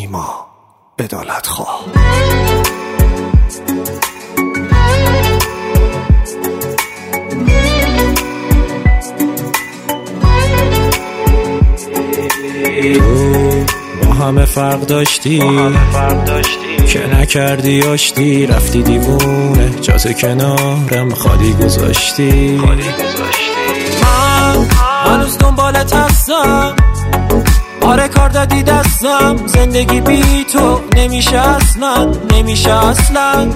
نیما عدالت خواه. با همه فرق داشتی که نکردی آشتی، رفتی دیوونه جات کنارم خالی گذاشتی. من هنوز دنبالت هستم، آره کار دادی دستم، زندگی بی تو نمیشه اصلا، نمیشه اصلا.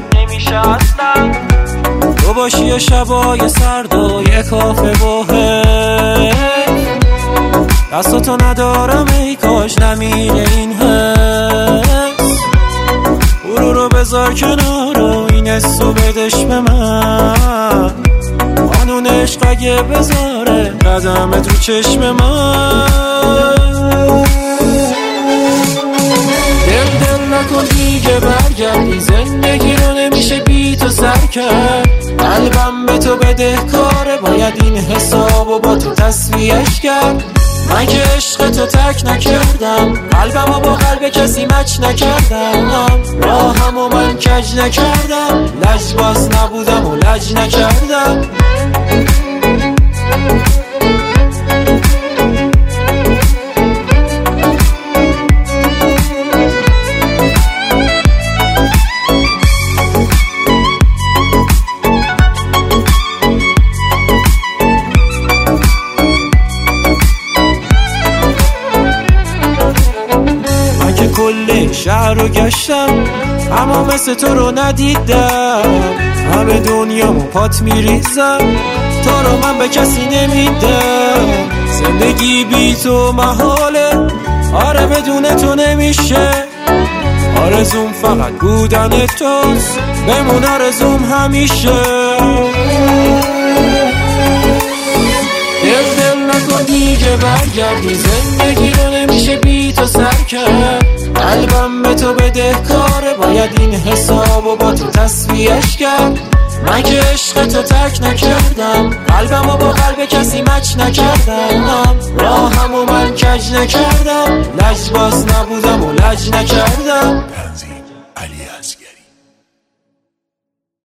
تو باشی و شبای سرد و یه کافه باهه، دستاتو ندارم ای کاش نمیره این حس. برو رو بذار کنار و این حسو بدش به من، قانون عشق اگه بذاره قدمت رو چشم من. دل نکن دیگه برگردی، زندگی رو نمیشه بی تو سر کرد. قلبم به تو بدهکاره، باید این حسابو با تو تسویهش کرد. من که عشق تو تک نکردم، قلبمو با قلب کسی مچ نکردم، راهمو من کج نکردم، لجباز نبودم و لج نکردم. کل شهر رو گشتم اما مثل تو رو ندیدم، همه دنیامو پات میریزم، تو رو من به کسی نمیدم. زندگی بی تو محاله، آره بدون تو نمیشه. آرزوم فقط بودن توست، بمون آرزوم همیشه. دل نکن دیگه برگردی، زندگی رو نمیشه بی تو سر کرد. قلبم به تو بدهکاره، باید این حسابو با تو تسویهش کرد. من که عشق تو تک نکردم، قلبمو با قلب کسی مچ نکردم، راهمو من کج نکردم، لجباز نبودم و لج نکردم. علی ازگی